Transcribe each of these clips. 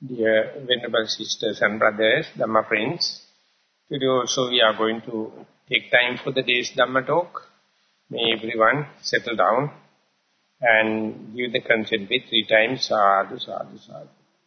Dear Venerable Sisters and Brothers, Dhamma friends, today also we are going to take time for the day's Dhamma talk. May everyone settle down and give the consent with 3 times, sadhu, sadhu, sadhu.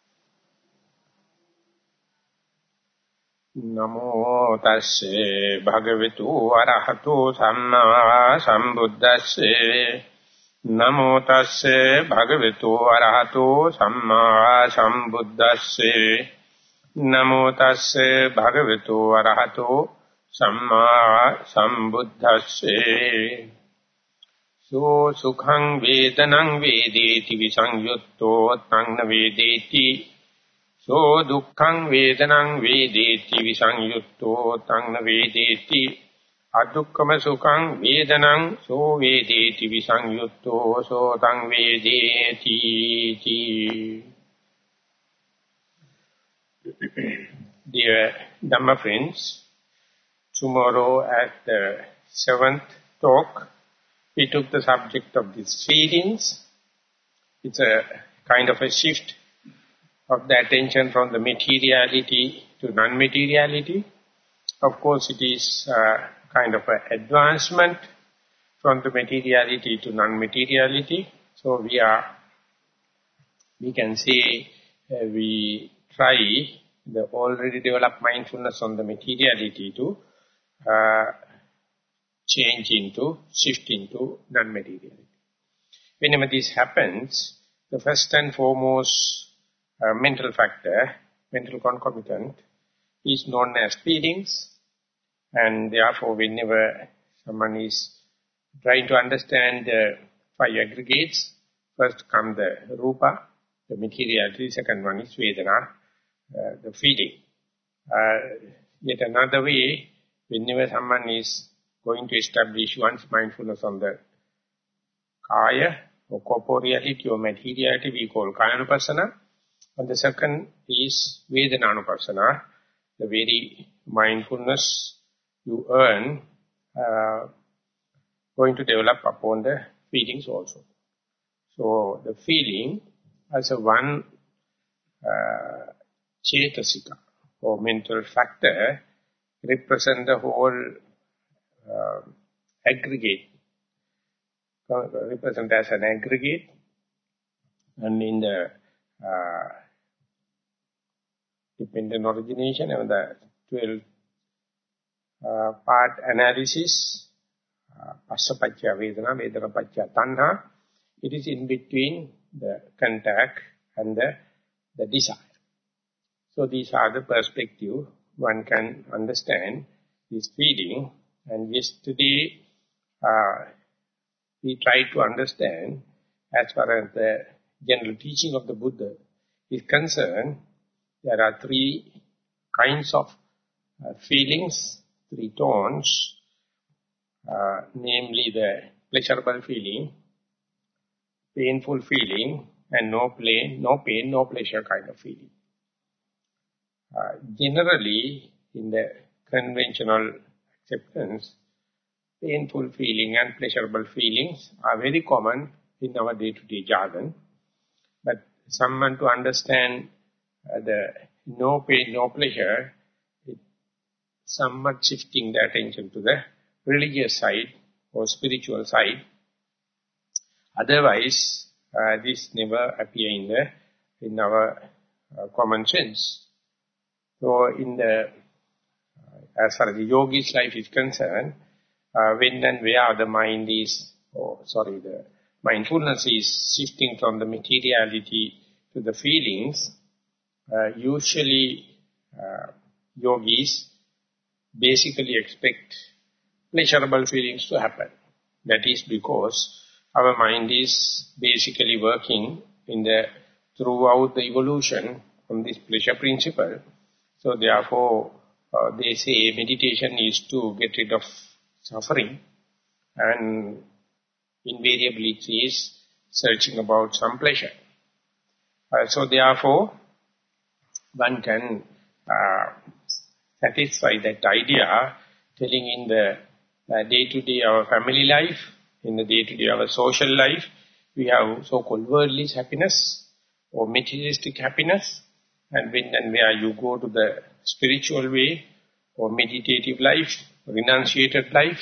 Namo tasse bhagavatu arahato samma sambuddhasse. Namo tasse bhagavatu arahato samma sambuddhasse. Namo tasse bhagavatu arahato samma sambuddhasse. So sukhang vedanang vedeti visangyutto tang na vedeti. So dukkhang vedanang vedeti visangyutto tang na vedeti. Adukkama sukhang vedanang so vedeti visangyutto so tang vedeti. Dear Dhamma friends, tomorrow at the 7th talk, we took the subject of these feelings. It's a kind of a shift of the attention from the materiality to non-materiality. Of course, it is kind of an advancement from the materiality to non-materiality. So we can say we try the already developed mindfulness on the materiality to shift into non-materiality. Whenever this happens, the first and foremost mental factor, mental concomitant, is known as feelings. And therefore, whenever someone is trying to understand the 5 aggregates, first come the rupa, the materiality, second one is vedana, the feeling. Yet another way, whenever someone is going to establish one's mindfulness on the kaya, or corporeality or materiality, we call kayanupassana. And the second is vedananupassana, the very mindfulness you earn, going to develop upon the feelings also. So the feeling as a one chetasika or mental factor represent the whole aggregate, represent as an aggregate, and in the dependent origination and the 12 part analysis, Passapacchya Vedana, Vedanapacchya Tanha, it is in between the contact and the desire. So these are the perspective one can understand this feeling. And yesterday we tried to understand, as far as the general teaching of the Buddha is concerned, there are 3 kinds of feelings, 3 tones, namely the pleasurable feeling, painful feeling, and no pain, no pleasure kind of feeling. Generally, in the conventional acceptance, painful feeling and pleasurable feelings are very common in our day-to-day jargon. But someone to understand the no pain, no pleasure, somewhat shifting the attention to the religious side or spiritual side. Otherwise, this never appear in our common sense. So, as far as the yogi's life is concerned, when and where the mind is, the mindfulness is shifting from the materiality to the feelings, usually yogis basically expect pleasurable feelings to happen. That is because our mind is basically working throughout the evolution on this pleasure principle. So therefore, they say meditation is to get rid of suffering, and invariably it is searching about some pleasure. So therefore, one can satisfy that idea, telling in the day-to-day our family life, in the day-to-day our social life, we have so-called worldly happiness or materialistic happiness, And when and where you go to the spiritual way or meditative life, renunciated life,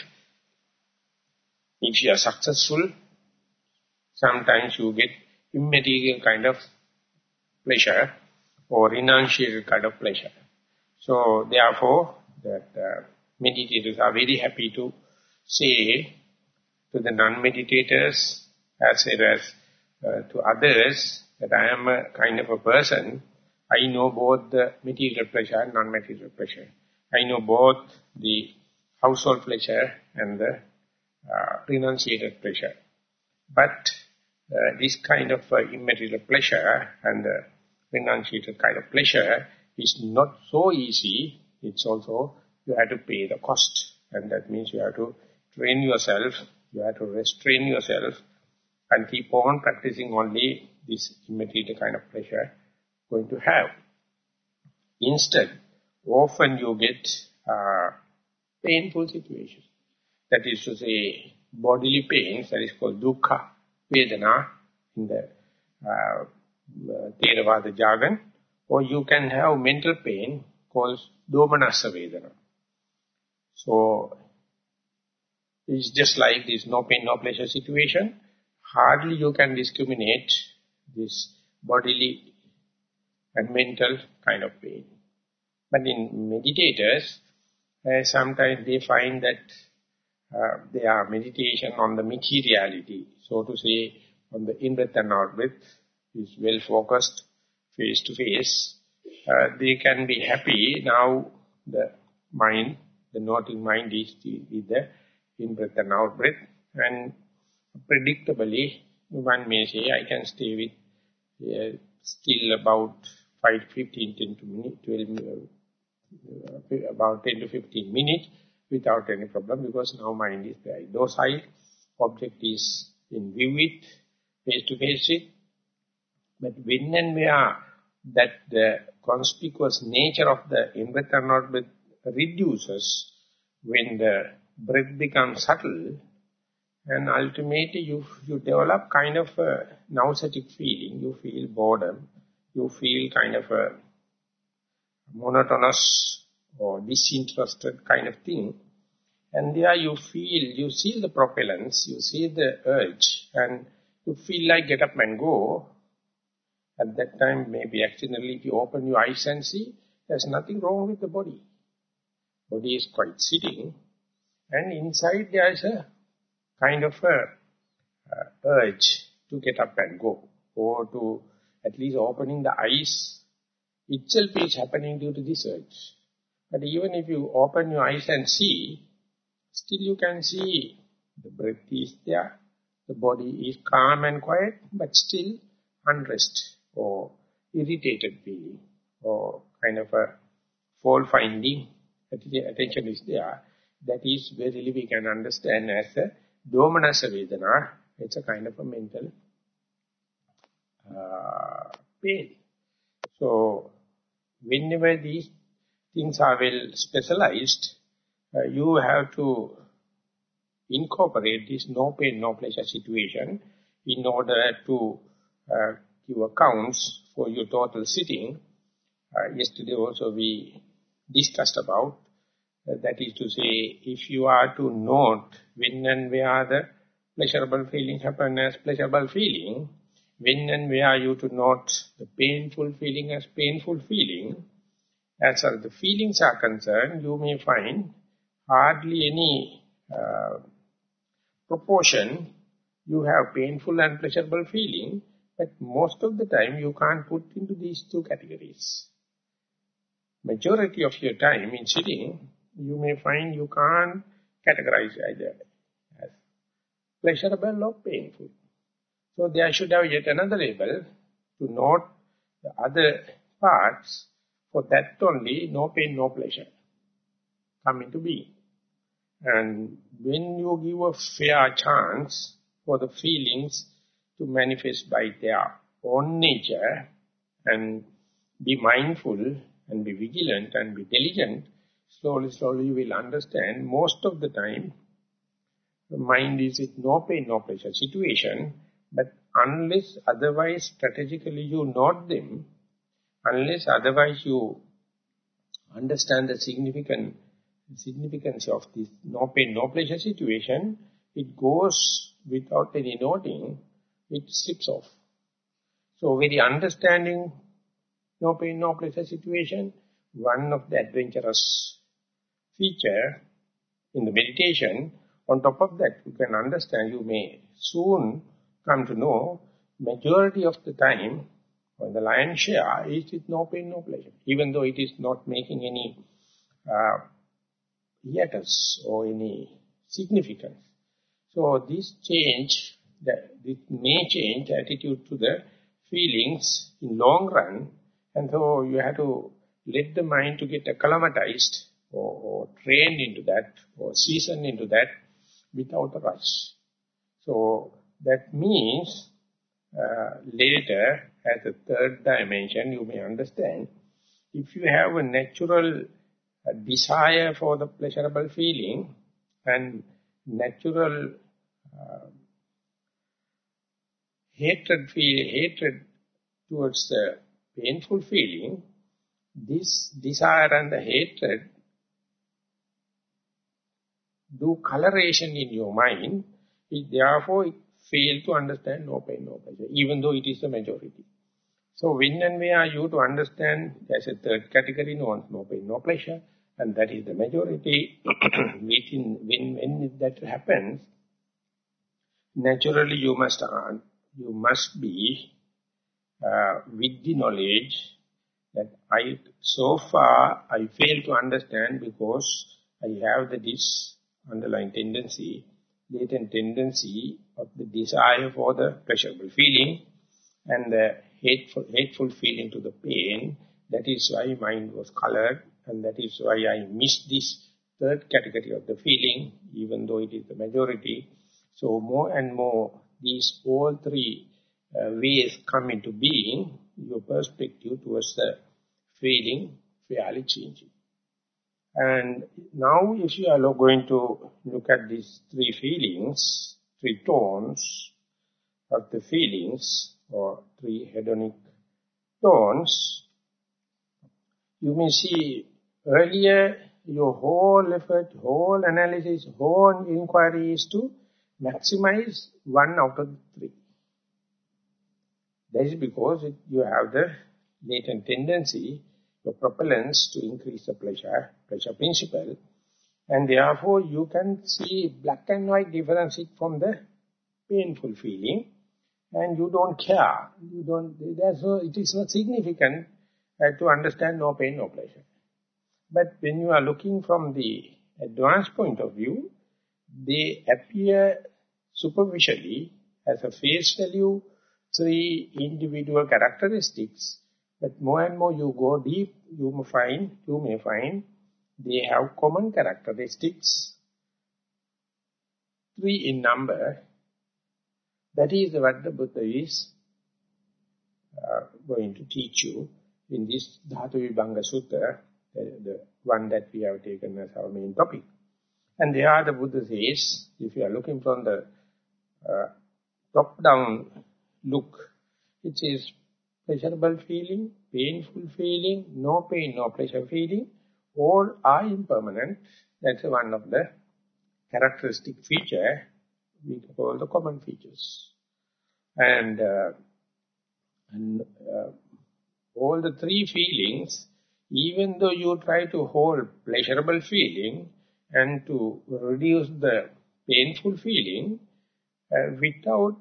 if you are successful, sometimes you get immaterial kind of pleasure or renunciated kind of pleasure. So therefore, that meditators are very happy to say to the non-meditators as well as to others that I am a kind of a person. I know both the material pleasure and non-material pleasure. I know both the household pleasure and the renunciated pleasure. But this kind of immaterial pleasure and the renunciated kind of pleasure is not so easy. It's also, you have to pay the cost. And that means you have to train yourself, you have to restrain yourself and keep on practicing only this immaterial kind of pleasure going to have. Instead, often you get painful situations. That is to say, bodily pains, that is called dukkha, vedana in the Theravada jargon, or you can have mental pain called domanassa vedana. So, it's just like this no pain, no pleasure situation. Hardly you can discriminate this bodily and mental kind of pain. But in meditators, sometimes they find that their meditation on the materiality, so to say, on the in-breath and out-breath, is well focused, face-to-face. They can be happy. Now the mind, the noting mind is with the in-breath and out-breath. And predictably, one may say, I can stay with still about 5 to 15, 10 to minutes, about 10 to 15 minutes without any problem, because now mind is very docile, object is in view it, face-to-face it. But when and where that the conspicuous nature of the in-breath and out-breath reduces, when the breath becomes subtle, and ultimately you develop kind of a nauseatic feeling, you feel boredom, you feel kind of a monotonous or disinterested kind of thing. And there you see the propellants, you see the urge, and you feel like get up and go. At that time, maybe accidentally, if you open your eyes and see, there's nothing wrong with the body. Body is quite sitting, and inside there is a kind of a urge to get up and go, or to at least opening the eyes itself is happening due to this urge. But even if you open your eyes and see, still you can see the breath is there, the body is calm and quiet, but still unrest or irritated feeling or kind of a fault-finding attention is there. That is verily we can understand as a domanassa vedana. It's a kind of a mental pain. So, whenever these things are well specialized, you have to incorporate this no pain, no pleasure situation in order to give accounts for your total sitting. Yesterday also we discussed about, that is to say, if you are to note when and where the pleasurable feeling happen as pleasurable feeling, when and where you to note the painful feeling as painful feeling, as far as the feelings are concerned, you may find hardly any proportion. You have painful and pleasurable feeling, but most of the time you can't put into these two categories. Majority of your time in sitting, you may find you can't categorize either as pleasurable or painful. So there should have yet another label to note the other parts. For that only, no pain, no pleasure come into being. And when you give a fair chance for the feelings to manifest by their own nature and be mindful and be vigilant and be diligent, slowly you will understand most of the time the mind is with no pain, no pleasure situation, but unless otherwise strategically you note them, Unless otherwise you understand the significance of this no pain, no pleasure situation, it goes without any noting, it slips off. So very understanding no pain, no pleasure situation, one of the adventurous feature in the meditation. On top of that, you can understand, you may soon come to know, majority of the time, or the lion's share, is with no pain, no pleasure. Even though it is not making any hiatus or any significance. So this change, this may change attitude to the feelings in long run, and so you have to let the mind to get acclimatized or trained into that or seasoned into that without a rush. So that means later, as a third dimension, you may understand, if you have a natural desire for the pleasurable feeling and natural hatred towards the painful feeling, this desire and the hatred do coloration in your mind, therefore it fails to understand no pain, no pleasure, even though it is the majority. So when and where you to understand, there's a third category, no pain, no pleasure, and that is the majority, when that happens, naturally you must be with the knowledge that so far I fail to understand because I have this underlying tendency, latent tendency of the desire for the pleasurable feeling and the hateful feeling to the pain. That is why mind was colored, and that is why I missed this third category of the feeling, even though it is the majority. So more and more, these all three ways come into being, your perspective towards the feeling fairly changing. And now if you are going to look at these three feelings, three tones of the feelings, or three hedonic tones, you may see earlier your whole effort, whole analysis, whole inquiry is to maximize one out of the three. That is because you have the latent tendency, your propellants to increase the pleasure principle, and therefore you can see black and white difference from the painful feeling, and you don't care. It is not significant to understand no pain, no pleasure. But when you are looking from the advanced point of view, they appear superficially as a face value, three individual characteristics. But more and more you go deep, you may find they have common characteristics, three in number. That is what the Buddha is going to teach you in this Dhatu Vibhanga Sutta, the one that we have taken as our main topic. And there the Buddha says, if you are looking from the top-down look, it is pleasurable feeling, painful feeling, no pain, no pleasure feeling, all are impermanent. That's one of the characteristic feature we call the common features. And all the three feelings, even though you try to hold pleasurable feeling and to reduce the painful feeling, without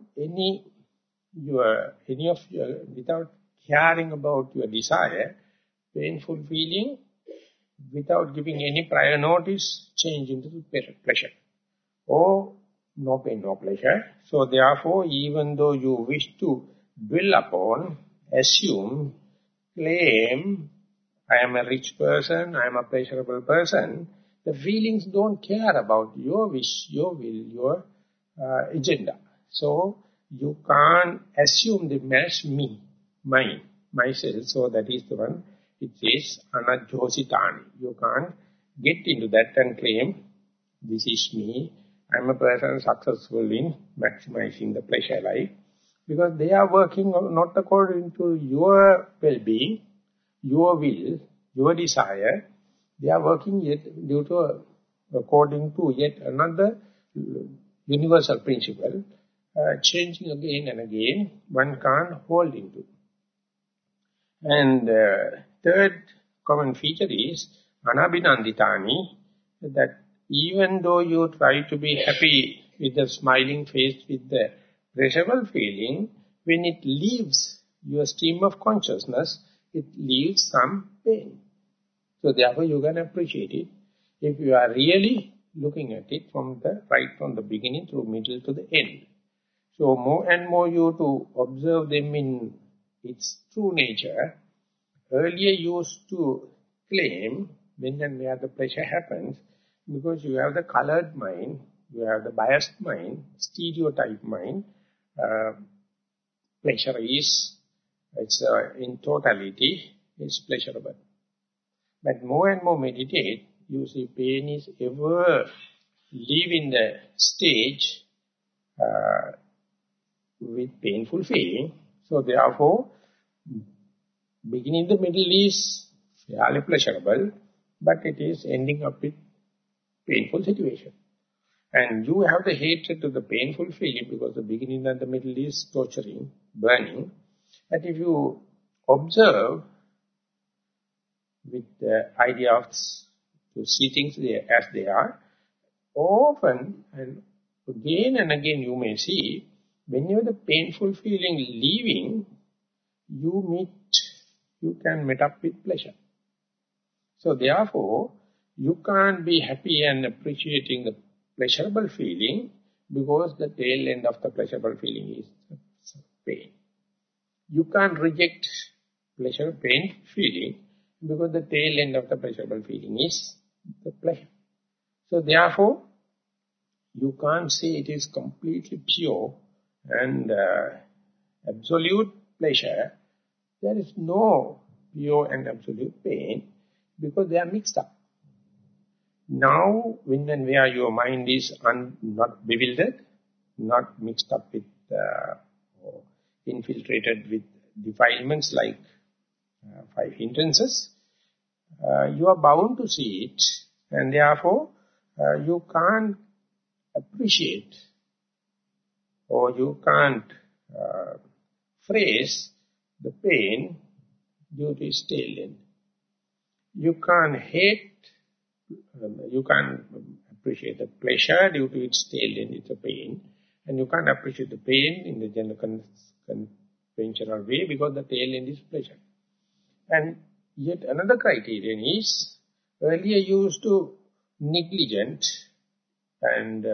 without caring about your desire, painful feeling, without giving any prior notice, change into pleasure. Or no pain, no pleasure. So therefore, even though you wish to dwell upon, assume, claim, I am a rich person, I am a pleasurable person, the feelings don't care about your wish, your will, your agenda. So you can't assume the as me, mine, myself. So that is the one, it says, anajjositani. You can't get into that and claim, this is me, I am a person successful in maximizing the pleasure life. Because they are working not according to your well-being, your will, your desire, they are working yet according to yet another universal principle, changing again and again, one can't hold into. And third common feature is anabhinanditani, that even though you try to be happy with the smiling face, with the pleasurable feeling, when it leaves your stream of consciousness, it leaves some pain. So therefore you can appreciate it if you are really looking at it from the beginning through middle to the end. So more and more you to observe them in its true nature. Earlier you used to claim when and where the pleasure happens, because you have the colored mind, you have the biased mind, stereotype mind. Pleasure is, in totality, is pleasurable. But more and more meditate, you see pain is ever leaving the stage with painful feeling. So therefore, beginning the middle is fairly pleasurable, but it is ending up with painful situation. And you have the hatred to the painful feeling because the beginning and the middle is torturing, burning. But if you observe with the idea of to see things as they are, often and again you may see, whenever the painful feeling leaving, you can meet up with pleasure. So therefore, you can't be happy and appreciating the pleasurable feeling because the tail end of the pleasurable feeling is pain. You can't reject pain feeling because the tail end of the pleasurable feeling is the pleasure. So therefore, you can't say it is completely pure and absolute pleasure. There is no pure and absolute pain because they are mixed up. Now, when and where your mind is not bewildered, not mixed up with, or infiltrated with defilements like 5 hindrances, you are bound to see it, and therefore you can't appreciate or you can't phrase the pain due to its tail end. You can't you can't appreciate the pleasure due to its tail end, it's a pain. And you can't appreciate the pain in the general conventional way because the tail end is pleasure. And yet another criterion is, earlier you used to negligent and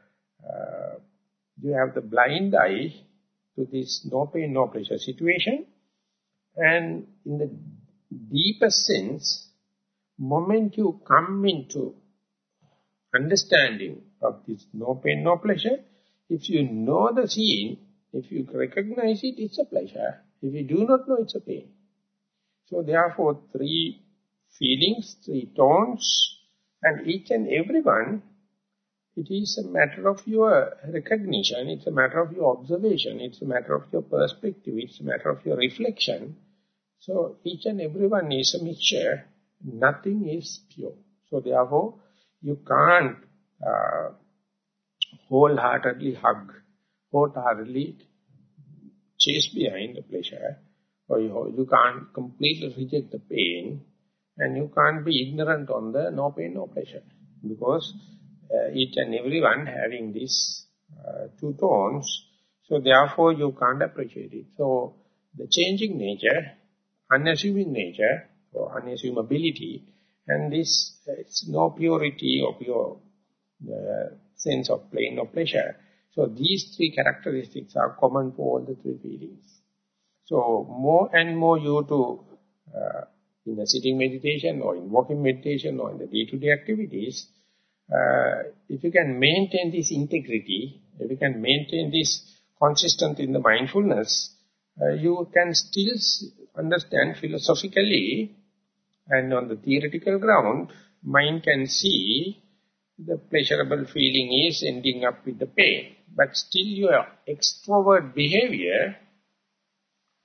you have the blind eye to this no pain, no pleasure situation. And in the deepest sense, moment you come into understanding of this no pain, no pleasure, if you know the scene, if you recognize it, it's a pleasure. If you do not know, it's a pain. So therefore, 3 feelings, 3 tones, and each and every one, it is a matter of your recognition, it's a matter of your observation, it's a matter of your perspective, it's a matter of your reflection. So each and every one is a mixture, nothing is pure. So therefore, you can't wholeheartedly hug, wholeheartedly chase behind the pleasure, or you can't completely reject the pain, and you can't be ignorant on the no pain, no pleasure, because each and every one having these 2 tones, so therefore you can't appreciate it. So the changing nature, unassuming nature, or unassumability, and this it's no purity or pure sense of pain or pleasure. So these 3 characteristics are common for all the 3 feelings. So more and more you to, in a sitting meditation or in walking meditation or in the day-to-day activities, if you can maintain this integrity, if you can maintain this consistent in the mindfulness, you can still understand philosophically and on the theoretical ground, mind can see the pleasurable feeling is ending up with the pain. But still your extrovert behavior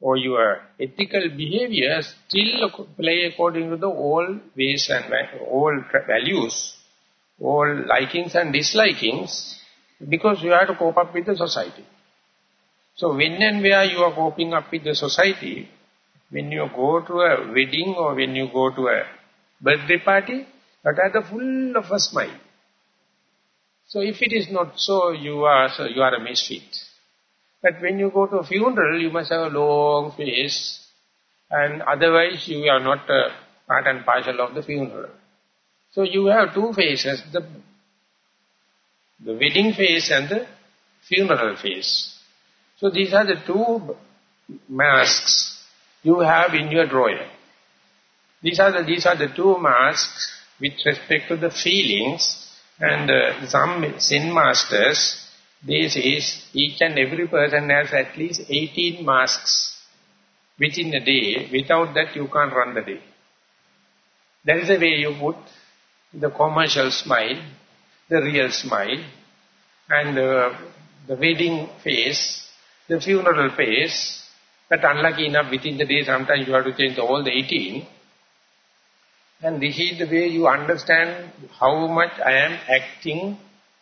or your ethical behavior still play according to the old ways and old values, all likings and dislikings, because you have to cope up with the society. So when and where you are coping up with the society, when you go to a wedding or when you go to a birthday party, that are the full of a smile. So if it is not so, you are a misfit. But when you go to a funeral, you must have a long face, and otherwise you are not part and parcel of the funeral. So you have two faces, the wedding face and the funeral face. So these are the two masks you have in your drawer. These are the two masks with respect to the feelings, and some Zen masters, they say each and every person has at least 18 masks within a day. Without that you can't run the day. That is the way you put the commercial smile, the real smile, and the wedding face, the funeral face. But unlucky enough, within the day sometimes you have to change all the 18. And this is the way you understand how much I am acting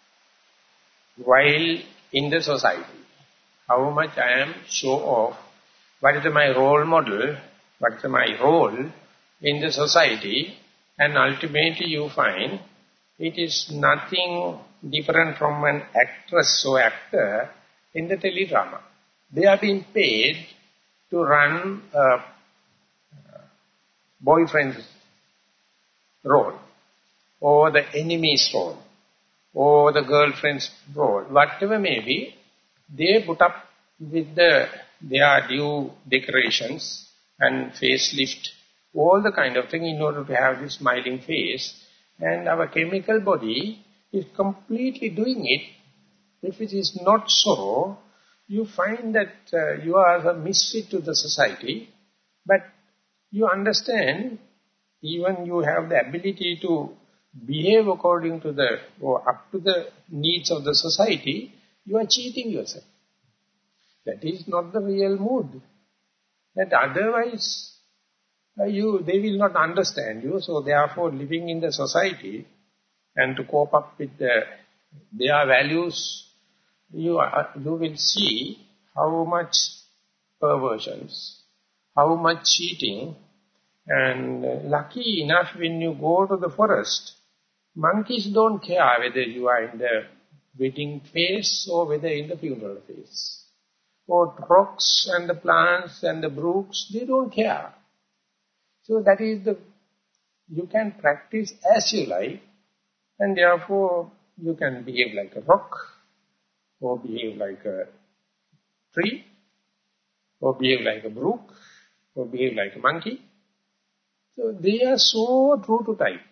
while in the society. How much I am show off. What is my role model? What is my role in the society? And ultimately you find it is nothing different from an actress or actor in the teledrama. They are being paid to run a boyfriend's role, or the enemy's role, or the girlfriend's role, whatever may be. They put up with their due decorations and facelift, all the kind of thing in order to have this smiling face. And our chemical body is completely doing it. If it is not so, you find that you are a misfit to the society, but you understand, even you have the ability to behave according to the, or up to the needs of the society, you are cheating yourself. That is not the real mood. That otherwise, they will not understand you. So therefore, living in the society and to cope up with their values, you will see how much perversions, how much cheating. And lucky enough, when you go to the forest, monkeys don't care whether you are in the wedding phase or whether in the funeral phase. Or rocks and the plants and the brooks, they don't care. So that is you can practice as you like, and therefore you can behave like a rock, or behave like a tree, or behave like a brook, or behave like a monkey. So they are so true to type.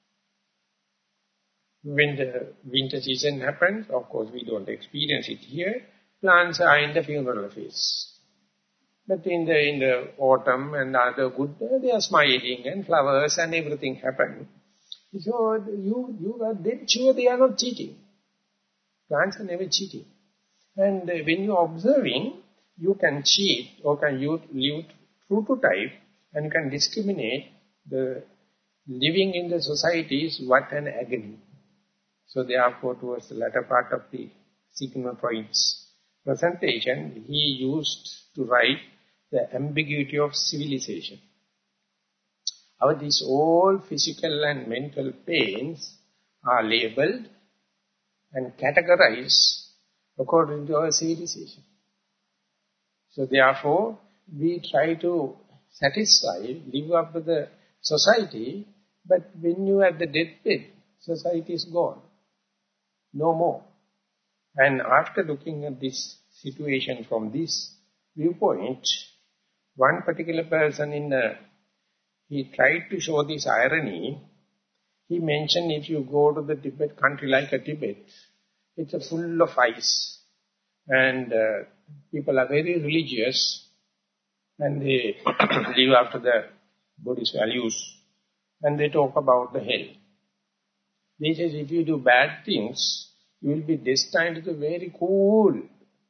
When the winter season happens, of course we don't experience it here, plants are in the funeral phase. But in the autumn and other good, they are smiling and flowers and everything happen. So you are dead sure they are not cheating. Plants are never cheating. And when you are observing, you can cheat or can you live true to type, and you can discriminate. The living in the society is what an agony. So therefore, towards the latter part of the Sigmund Freud's presentation, he used to write the ambiguity of civilization. These all physical and mental pains are labeled and categorized according to our civilization. So therefore, we try to satisfy, live up to the society, but when you are at the deathbed, society is gone. No more. And after looking at this situation from this viewpoint, one particular person he tried to show this irony. He mentioned if you go to the Tibet country like a Tibet, it's full of ice. And people are very religious, and they live after the Buddhist values, and they talk about the hell. They say if you do bad things, you will be destined to the very cool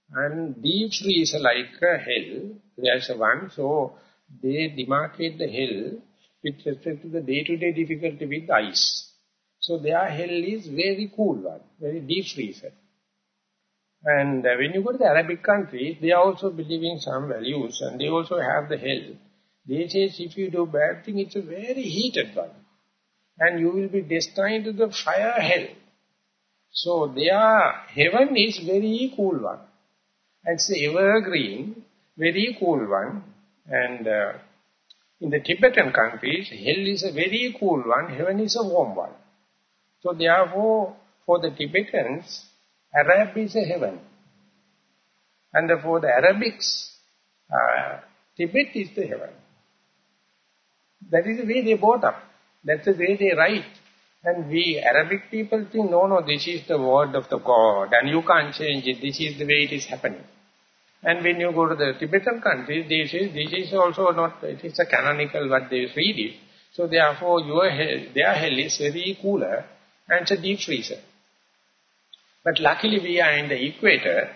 And deep freeze like hell, there's one, so they demarcate the hell with respect to the day-to-day difficulty with ice. So their hell is very cool one, very deep freezer. And when you go to the Arabic countries, they are also believing some values and they also have the hell. They say if you do bad thing, it's a very heated one. And you will be destined to the fire hell. So their heaven is very cool one. It's the evergreen, very cool one. And in the Tibetan countries, hell is a very cool one, heaven is a warm one. So therefore, for the Tibetans, Arab is a heaven. And for the Arabics, Tibet is the heaven. That is the way they brought up. That's the way they write. And we Arabic people think, no, this is the word of the God and you can't change it. This is the way it is happening. And when you go to the Tibetan countries, they say this is also not, it is a canonical what they read it. So therefore their hell is very cooler and it's a deep freezer. But luckily we are in the equator.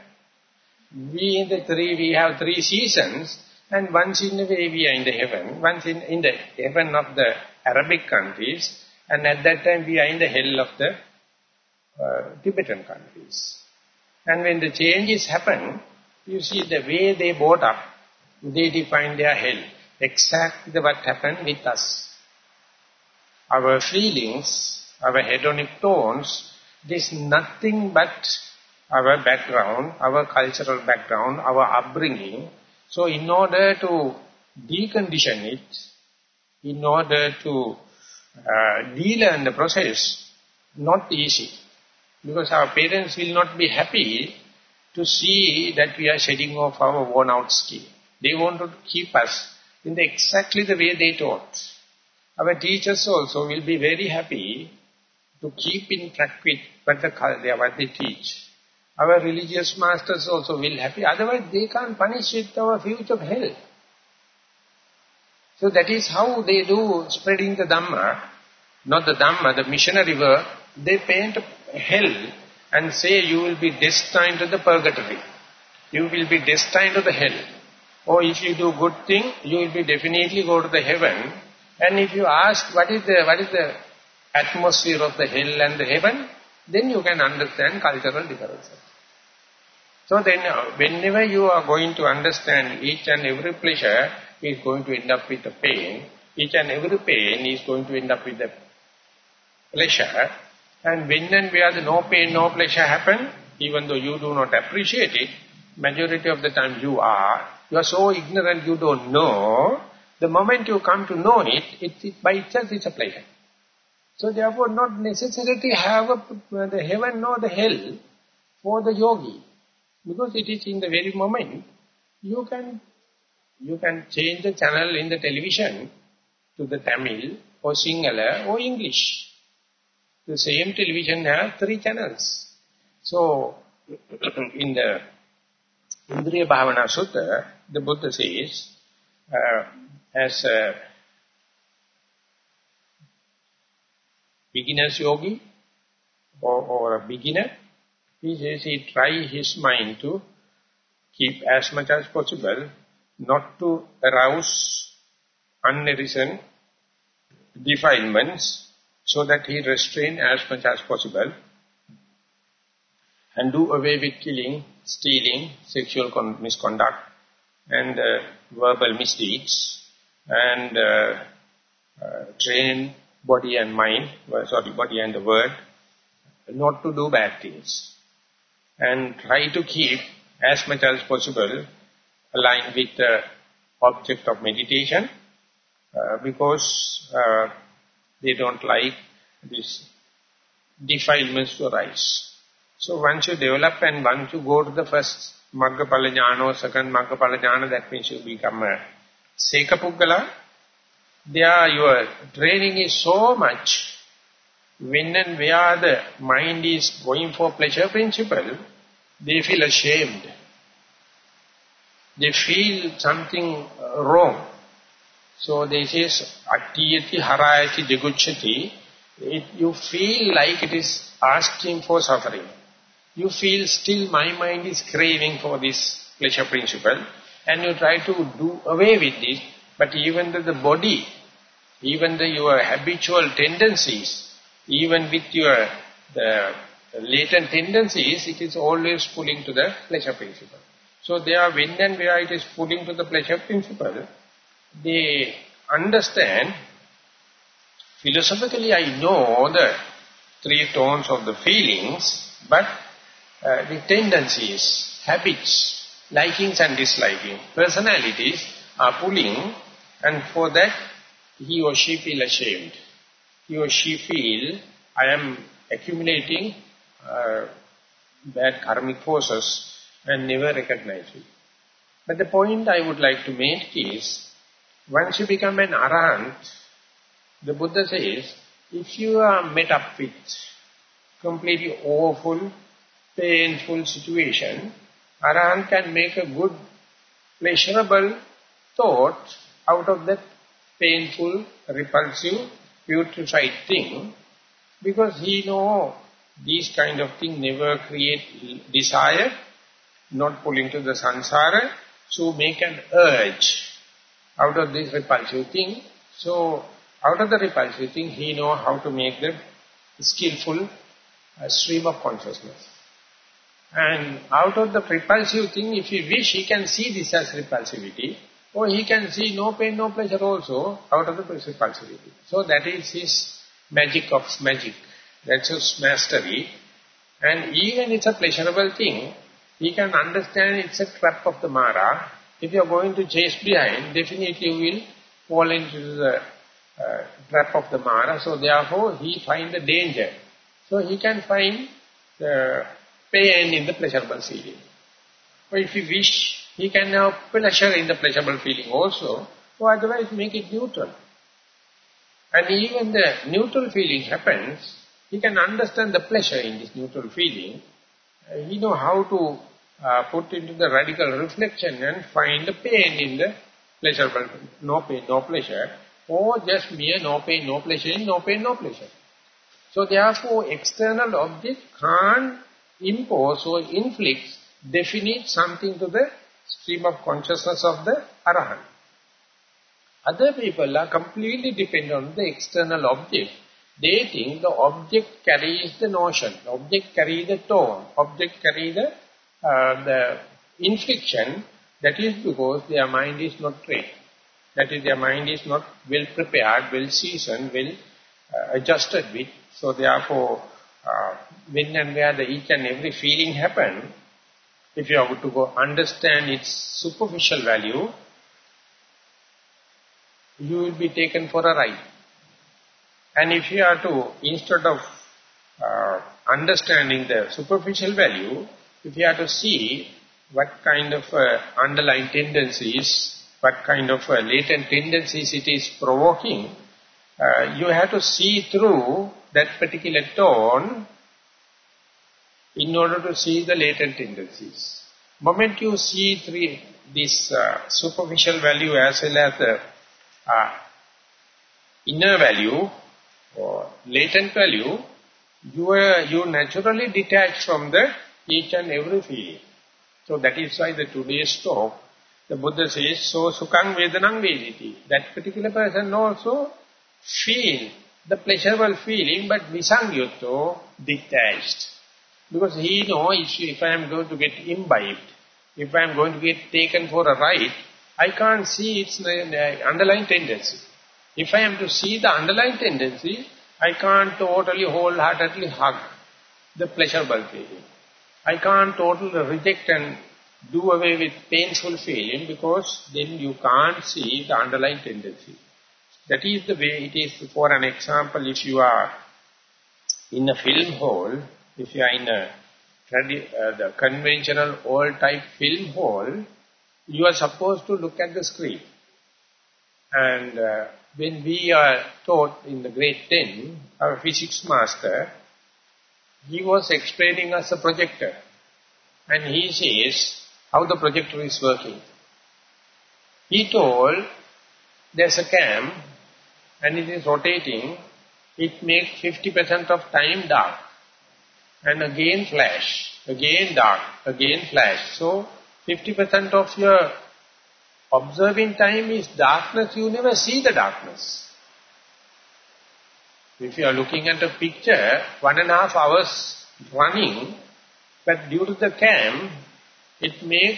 We have 3 seasons, and once in a way we are in the heaven, once in the heaven of the Arabic countries, and at that time we are in the hell of the Tibetan countries. And when the changes happen, you see the way they brought up, they define their hell. Exactly what happened with us. Our feelings, our hedonic tones, this is nothing but our background, our cultural background, our upbringing. So in order to decondition it, in order to de-learn the process, not easy. Because our parents will not be happy to see that we are shedding off our worn-out skin. They want to keep us in exactly the way they taught. Our teachers also will be very happy to keep in track with what they teach. Our religious masters also will be happy. Otherwise, they can't punish with our future of hell. So that is how they do spreading the Dhamma. Not the Dhamma, the missionary work. They paint hell and say you will be destined to the purgatory. You will be destined to the hell. Or if you do good thing, you will be definitely go to the heaven. And if you ask what is the atmosphere of the hell and the heaven, then you can understand cultural differences. So then, whenever you are going to understand each and every pleasure is going to end up with the pain, each and every pain is going to end up with the pleasure, and when and where the no pain, no pleasure happen, even though you do not appreciate it, majority of the time you are so ignorant you don't know. The moment you come to know it, it by itself is a pleasure. So therefore not necessarily have the heaven nor the hell for the yogi. Because it is in the very moment, you can change the channel in the television to the Tamil or Sinhala or English. The same television has 3 channels. So in the Indriya Bhavana Sutta, the Buddha says, as a beginner's yogi or a beginner, he says he try his mind to keep as much as possible, not to arouse unarisen defilements, so that he restrain as much as possible and do away with killing, stealing, sexual misconduct and verbal misdeeds, and train body and mind, body and the word, not to do bad things. And try to keep as much as possible aligned with the object of meditation, because they don't like these defilements to arise. So once you develop and once you go to the first Maggapala Jnana or second Maggapala Jnana, that means you become a Sekapuggala, there your training is so much. When and where the mind is going for pleasure principle, they feel ashamed. They feel something wrong. So they say, Attiyati harayati jigucchati, you feel like it is asking for suffering. you feel still my mind is craving for this pleasure principle, and you try to do away with it, but even the body, even your habitual tendencies, even with your the latent tendencies, it is always pulling to the pleasure principle. So there, when and where it is pulling to the pleasure principle, they understand, philosophically I know the three tones of the feelings, but the tendencies, habits, likings and disliking, personalities are pulling, and for that he or she feel ashamed. He or she feel, I am accumulating bad karmic forces and never recognize it. But the point I would like to make is, once you become an arahant, the Buddha says, if you are met up with completely awful, painful situation, arahant can make a good, pleasurable thought out of that painful, repulsive, putrefied thing, because he know these kind of things never create desire, not pull into the samsara, so make an urge out of this repulsive thing. So, out of the repulsive thing, he know how to make the skillful stream of consciousness. And out of the repulsive thing, if he wish, he can see this as repulsivity, or he can see no pain, no pleasure also out of the repulsivity. So that is his magic of magic. That's his mastery. And even it's a pleasurable thing, he can understand it's a trap of the Mara. If you are going to chase behind, definitely you will fall into the trap of the Mara. So therefore, he finds the danger. So he can find the pain in the pleasurable feeling. Or if he wish, he can have pleasure in the pleasurable feeling also, or otherwise make it neutral. And even the neutral feeling happens, he can understand the pleasure in this neutral feeling. He know how to put into the radical reflection and find the pain in the pleasurable, no pain, no pleasure, or just mere no pain, no pleasure in no pain, no pleasure. So therefore, external object can't impose or inflict, definite something to the stream of consciousness of the Arahant. Other people are completely dependent on the external object. They think the object carries the notion, the object carries the tone, object carries the infliction. That is because their mind is not trained. That is, their mind is not well prepared, well seasoned, well adjusted with. So therefore, when and where each and every feeling happen, if you are to go understand its superficial value, you will be taken for a ride. And if you are to, instead of understanding the superficial value, if you are to see what kind of underlying tendencies, what kind of latent tendencies it is provoking, you have to see through that particular tone in order to see the latent tendencies. Moment you see through this superficial value as well as the inner value or latent value, you naturally detach from the each and every feeling. So that is why the today's talk, the Buddha says, so sukhang vedanang vediti. That particular person also feel the pleasurable feeling, but visangyuto, detached. Because he knows if I am going to get imbibed, if I am going to get taken for a ride, I can't see its underlying tendency. If I am to see the underlying tendency, I can't totally wholeheartedly hug the pleasurable feeling. I can't totally reject and do away with painful feeling, because then you can't see the underlying tendency. That is the way it is. For an example, if you are in a film hall, if you are in a the conventional old type film hall, you are supposed to look at the screen. And when we are taught in the grade 10, our physics master, he was explaining us a projector. And he says how the projector is working. He told, there's a cam and it is rotating, it makes 50% of time dark and again flash. again dark, again flash. So 50% of your observing time is darkness. You never see the darkness. If you are looking at a picture, 1.5 hours running, but due to the cam, it makes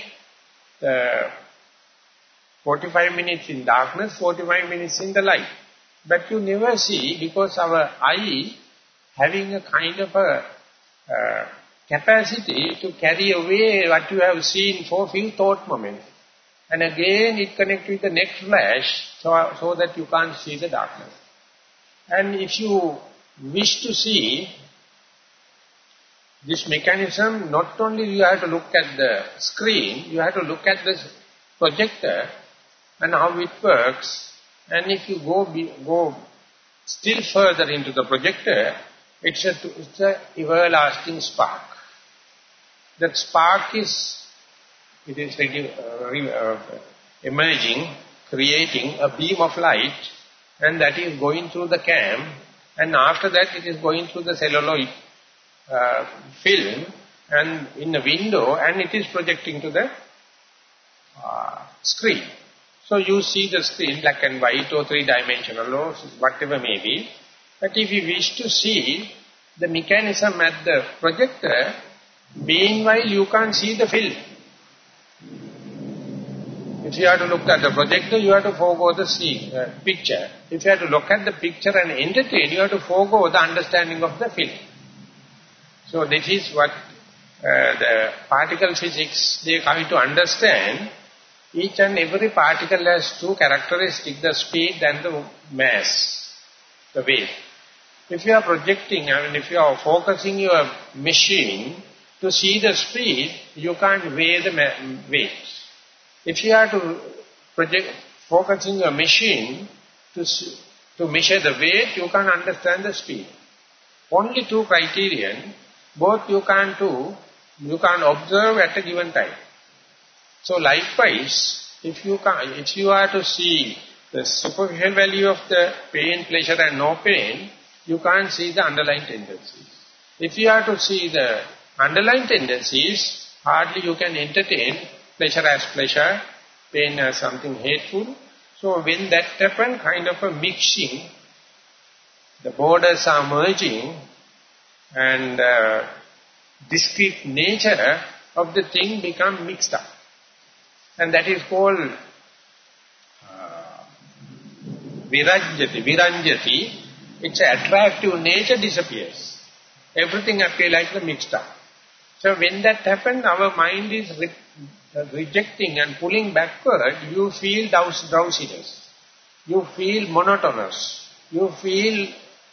45 minutes in darkness, 45 minutes in the light. But you never see, because our eye having a kind of a capacity to carry away what you have seen for few thought moments. And again it connects with the next flash, so that you can't see the darkness. And if you wish to see this mechanism, not only you have to look at the screen, you have to look at the projector and how it works. And if you go still further into the projector, it's a everlasting spark. That spark is emerging, creating a beam of light, and that is going through the cam, and after that it is going through the celluloid film and in the window, and it is projecting to the screen. So you see the screen, black and white or three-dimensional or whatever may be. But if you wish to see the mechanism at the projector, meanwhile you can't see the film. If you have to look at the projector, you have to forego the picture. If you have to look at the picture and entertain, you have to forego the understanding of the film. So this is what the particle physics, they come to understand. Each and every particle has two characteristics, the speed and the mass, the weight. If you are projecting, if you are focusing your machine to see the speed, you can't weigh the weight. If you are to focusing your machine to measure the weight, you can't understand the speed. Only two criterion, both you can't observe at a given time. So likewise, if you are to see the superficial value of the pain, pleasure and no pain, you can't see the underlying tendencies. If you are to see the underlying tendencies, hardly you can entertain pleasure as pleasure, pain as something hateful. So when that happens, kind of a mixing, the borders are merging, and discrete nature of the thing become mixed up. And that is called viranjati. Its attractive nature disappears. Everything appears like the mixed up. So when that happens, our mind is rejecting and pulling backward. You feel drowsiness. You feel monotonous. You feel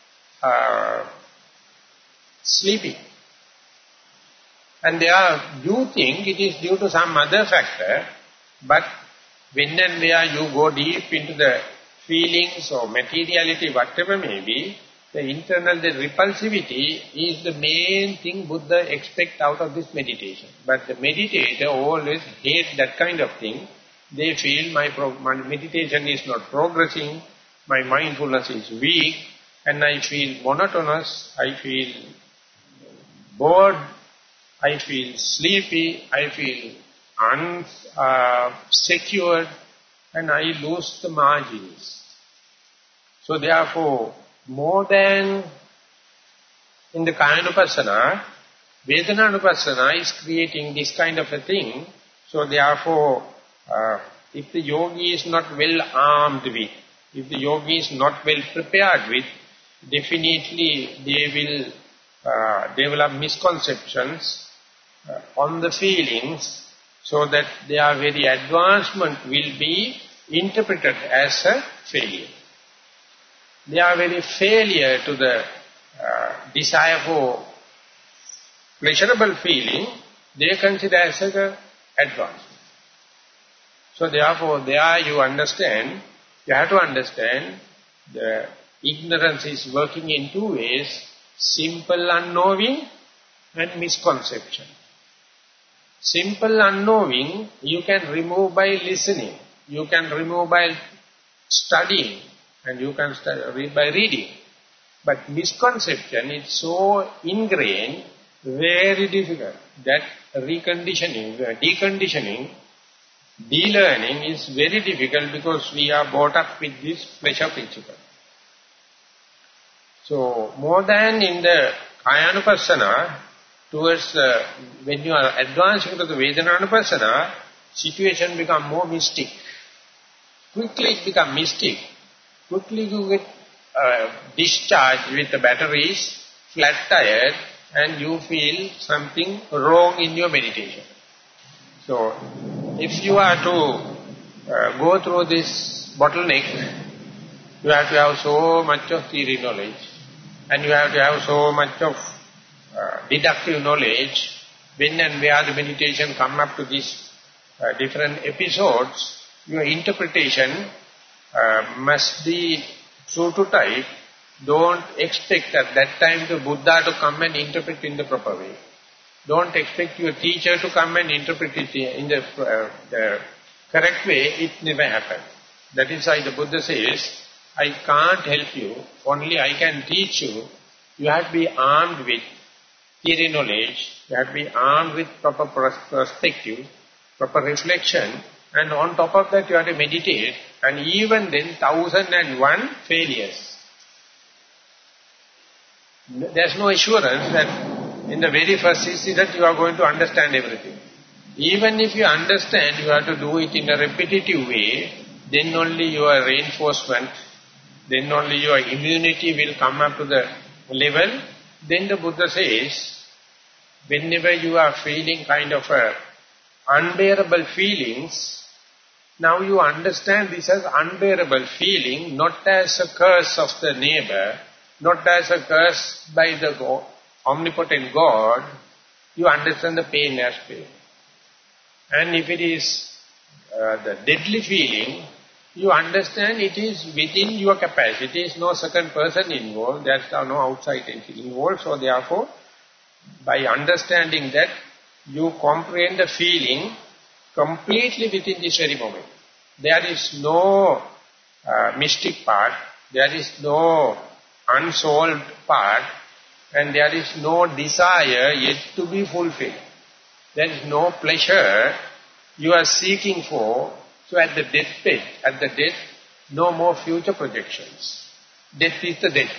sleepy. And you think it is due to some other factor, but when and where you go deep into the feelings or materiality, whatever may be, the repulsivity is the main thing Buddha expects out of this meditation. But the meditator always hates that kind of thing. They feel my meditation is not progressing, my mindfulness is weak, and I feel monotonous, I feel bored, I feel sleepy, I feel unsecured, and I lose the margins. So therefore, more than in the Kayanupassana, Vedananupassana is creating this kind of a thing. So therefore, if the yogi is not well armed with, if the yogi is not well prepared with, definitely they will develop misconceptions on the feelings, so that their very advancement will be interpreted as a failure. Their very failure to the desire for pleasurable feeling, they consider as an advancement. So therefore, there you have to understand the ignorance is working in two ways, simple unknowing and misconception. Simple unknowing you can remove by listening, you can remove by studying, and you can read by reading. But misconception is so ingrained Very difficult. That reconditioning, deconditioning, de-learning is very difficult because we are brought up with this pleasure principle. So, more than in the Kayanupassana, towards when you are advancing to the Vedananupassana, situation become more mystic. Quickly it become mystic. Quickly you get discharged with the batteries, flat tired, and you feel something wrong in your meditation. So, if you are to go through this bottleneck, you have to have so much of theory knowledge, and you have to have so much of deductive knowledge. When and where the meditation come up to these different episodes, your interpretation must be true to type. Don't expect at that time the Buddha to come and interpret in the proper way. Don't expect your teacher to come and interpret it in the correct way. It never happens. That is why the Buddha says, I can't help you, only I can teach you. You have to be armed with theory knowledge, you have to be armed with proper perspective, proper reflection, and on top of that you have to meditate, and even then 1001 failures. There's no assurance that in the very first instance that you are going to understand everything. Even if you understand, you have to do it in a repetitive way, then only your reinforcement, then only your immunity will come up to the level. Then the Buddha says, whenever you are feeling kind of unbearable feelings, now you understand this as unbearable feeling, not as a curse of the neighbor, not as a curse by the omnipotent God. You understand the pain as pain. And if it is the deadly feeling, you understand it is within your capacity. There is no second person involved. There is no outside entity involved. So therefore, by understanding that, you comprehend the feeling completely within this very moment. There is no mystic part. There is no unsolved part. And there is no desire yet to be fulfilled. There is no pleasure you are seeking for. So at the deathbed, at the death, no more future projections. Death is the death.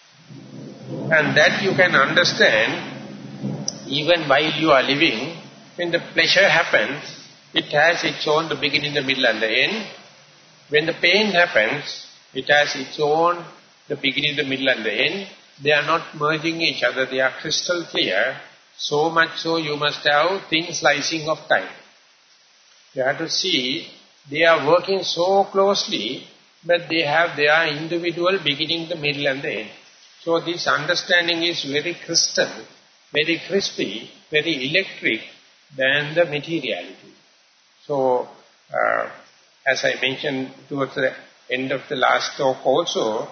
And that you can understand even while you are living. When the pleasure happens, it has its own the beginning, the middle and the end. When the pain happens, it has its own the beginning, the middle and the end. They are not merging each other, they are crystal clear. So much so you must have thin slicing of time. You have to see, they are working so closely, but they have their individual beginning, the middle and the end. So this understanding is very crystal, very crispy, very electric than the materiality. So, as I mentioned towards the end of the last talk also,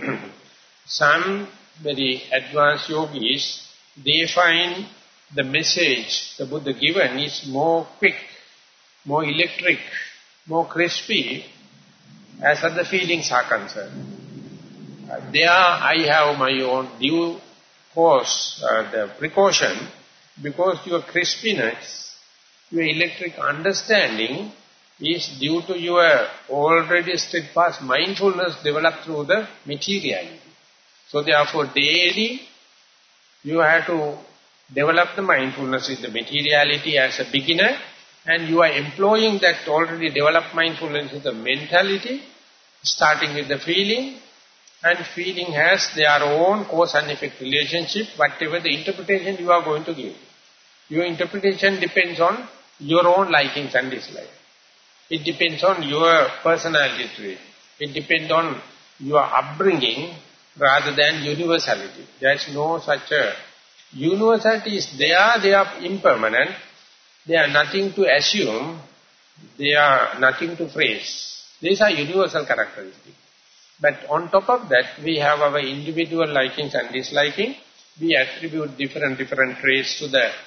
some very advanced yogis, they find the message the Buddha given is more quick, more electric, more crispy as far as the feelings are concerned. There I have my own due course, the precaution, because your crispiness, your electric understanding is due to your already steadfast mindfulness developed through the materiality. So therefore daily you have to develop the mindfulness in the materiality as a beginner, and you are employing that already developed mindfulness in the mentality, starting with the feeling, and feeling has their own cause and effect relationship, whatever the interpretation you are going to give. Your interpretation depends on your own likings and dislikes. It depends on your personality trait. It depends on your upbringing rather than universality. There is no such a universality is there, they are impermanent. They are nothing to assume, they are nothing to phrase. These are universal characteristics. But on top of that, we have our individual likings and disliking. We attribute different traits to the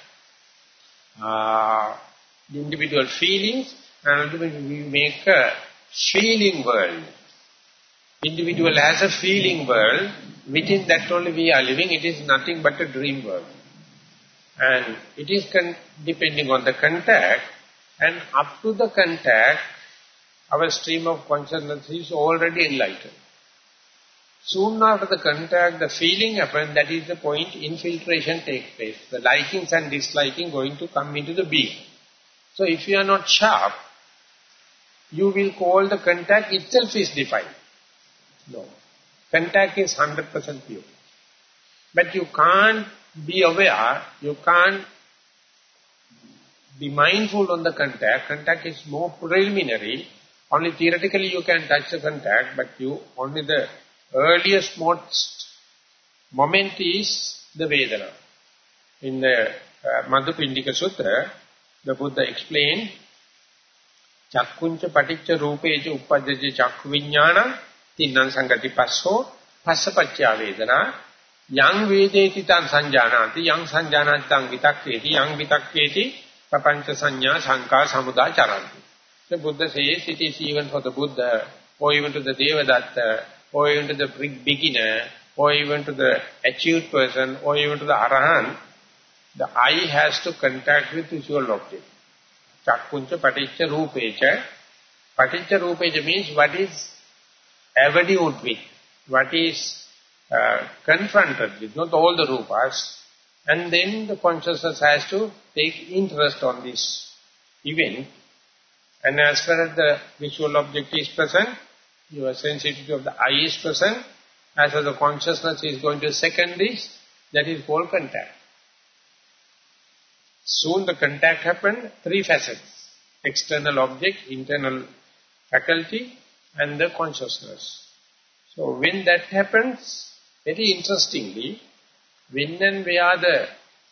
individual feelings, and ultimately we make a feeling world. Individual has a feeling world. Within that only we are living. It is nothing but a dream world. And it is depending on the contact, and up to the contact, our stream of consciousness is already enlightened. Soon after the contact, the feeling happens, that is the point infiltration takes place. The likings and disliking going to come into the being. So if you are not sharp, you will call the contact itself is defiled. No. Contact is 100% pure. But you can't be aware, you can't be mindful on the contact. Contact is more preliminary. Only theoretically you can touch the contact, but only the earliest most moment is the Vedana. In the Madhupindika Sutra, the Buddha explained, Chakkuncha paticca rupeja uppadyaja chakku viññāna tinnan sangati passo passapacchya vedana yang vedeti tan sanjanati yang sanjanati tan vitakketi yang vitakketi papancha sanya sankha samudaya charanti. The Buddha says it is even for the Buddha, or even to the Devadatta, or even to the beginner, or even to the achieved person, or even to the Arahant, the eye has to contact with visual object. Chakkuncha paticca rupecha. Paticca rupecha means what is avowed with, what is confronted with, not all the rupas. And then the consciousness has to take interest on this event. And as far as the visual object is present, your sensitivity of the eye is present. As far as the consciousness is going to second this, that is called contact. Soon the contact happened, three facets. External object, internal faculty, and the consciousness. So when that happens, very interestingly, when and where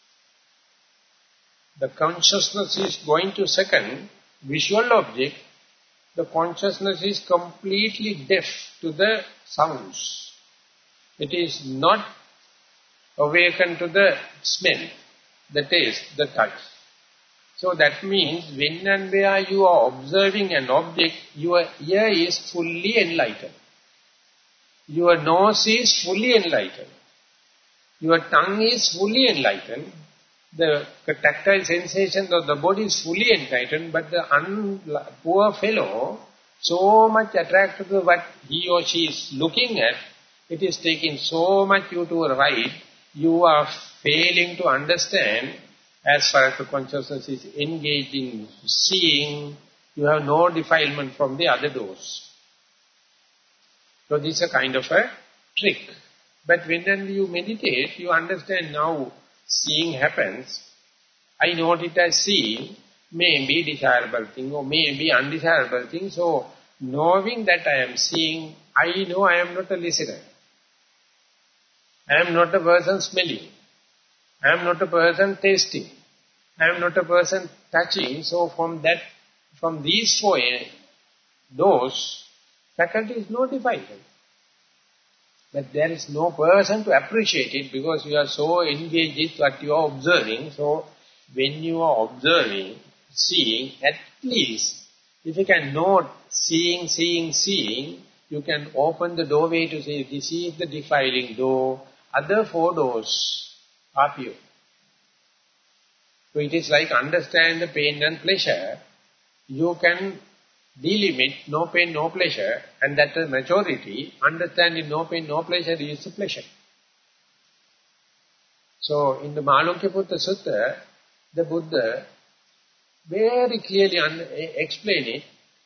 the consciousness is going to second visual object, the consciousness is completely deaf to the sounds. It is not awakened to the smell, the taste, the touch. So that means when and where you are observing an object, your ear is fully enlightened. Your nose is fully enlightened. Your tongue is fully enlightened. The tactile sensation of the body is fully enlightened, but the poor fellow, so much attracted to what he or she is looking at, it is taking so much you to a right, you are failing to understand. As far as the consciousness is engaged in seeing, you have no defilement from the other doors. So this is a kind of a trick. But when you meditate, you understand now seeing happens. I note it as seeing, may be desirable thing or may be undesirable thing. So knowing that I am seeing, I know I am not a listener. I am not a person smelling. I am not a person tasting. I am not a person touching. So from these four doors, faculty is not defined. But there is no person to appreciate it because you are so engaged with what you are observing. So when you are observing, seeing, at least if you can note seeing, you can open the doorway to say, this is the defiling door. Other four doors are pure. So it is like understand the pain and pleasure. You can delimit no pain, no pleasure, and that is maturity. Understanding no pain, no pleasure is the pleasure. So in the Mālokyaputta Sutta, the Buddha very clearly explained it.